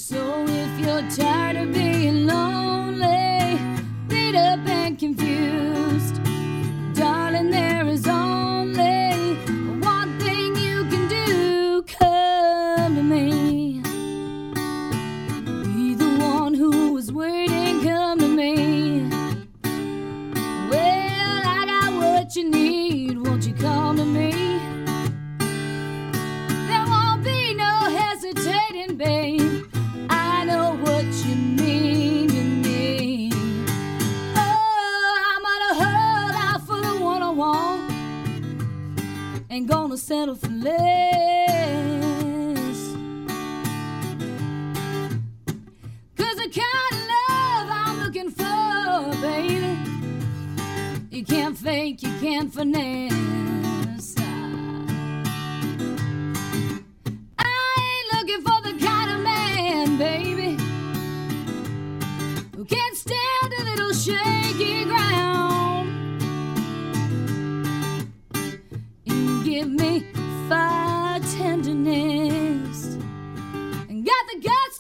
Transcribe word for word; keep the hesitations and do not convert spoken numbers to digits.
So if you're tired of being lonely, beat up and confused, darling, there is only one thing you can do. Come to me. Be the one who is waiting. Come to me. Well, I got what you need. Won't you come to me? There won't be no hesitating, babe. I know what you mean to me. Oh, I'm gonna hold out for the one I want. Ain't gonna settle for less. Cause the kind of love I'm looking for, baby, you can't fake, you can't finesse. I ain't looking for the kind of man, baby, who can't stand a little shaky ground. You give me fire tenderness and got the guts